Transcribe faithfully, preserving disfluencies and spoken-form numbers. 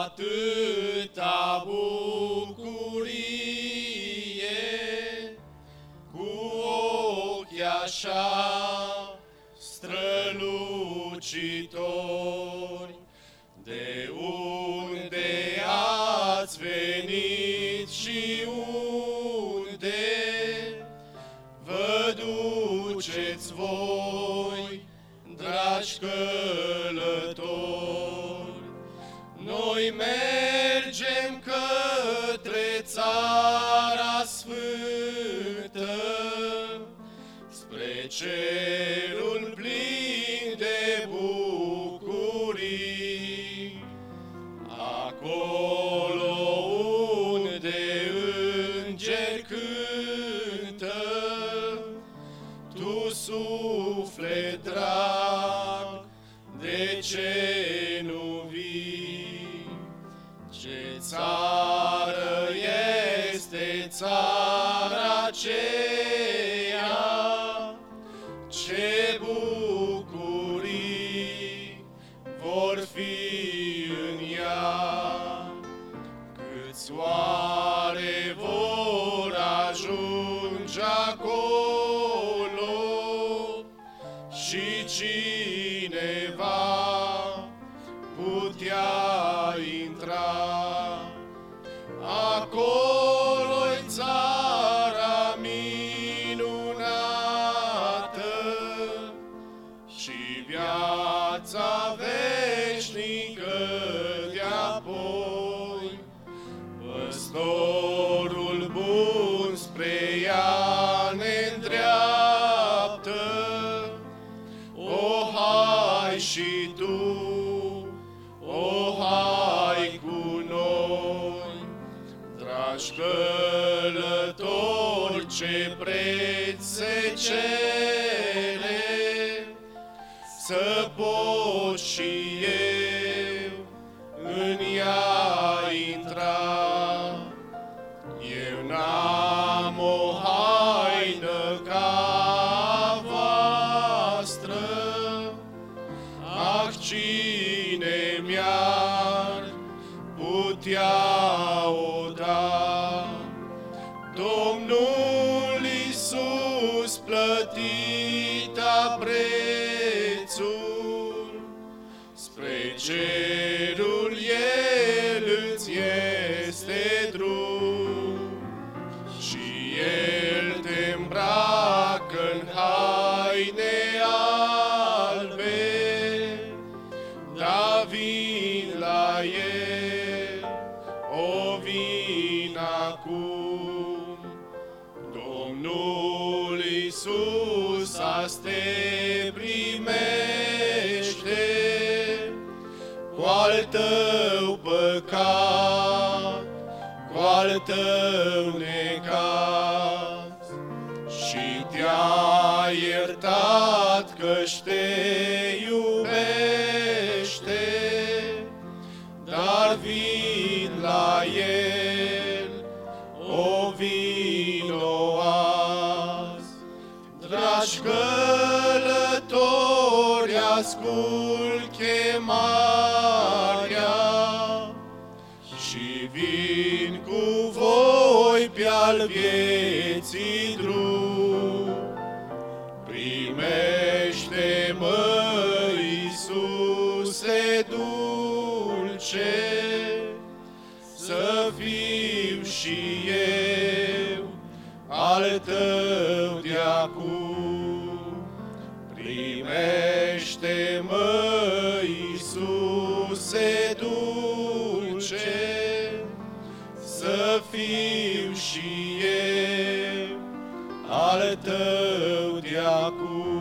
atâta bucurie, cu ochi așa strălucitori. De unde ați venit și unde vă duceți voi, dragi călători? Noi mergem către Țara Sfântă, spre cerul plin de bucurii, acolo unde îngeri cântă. Tu, suflet drag, de ce nu vii? Ce țară este țara aceea? Ce bucurii vor fi în ea? Câți oare vor ajunge acolo și cine va putea intra? Acolo-i țara minunată și viața veșnică de-apoi. Păstorul bun spre ea ne-ndreaptă. O, hai și tu, o, hai cu noi, dragi călători, ce preț se cere, să pot și eu în ea intra. Eu n-am o haină ca voastră, ah, cine mi-ar putea o da? Domnul Iisus plătit-a prețul, spre cerul El îți este drum, și El te îmbracă-n haine albe, da vin la El, o vin acum. Domnul Iisus azi te primește, cu al tău păcat, cu al tău necaz, și te-a iertat că-și te iubește, dar vin la El, o vino azi. Dragi călători, ascult chemarea și vin cu voi pe-al vieții drum. Primește-mă, Iisuse dulce, să fiu și eu al tău de acum. Primește-mă, Iisuse dulce, să fiu și eu al tău de acum.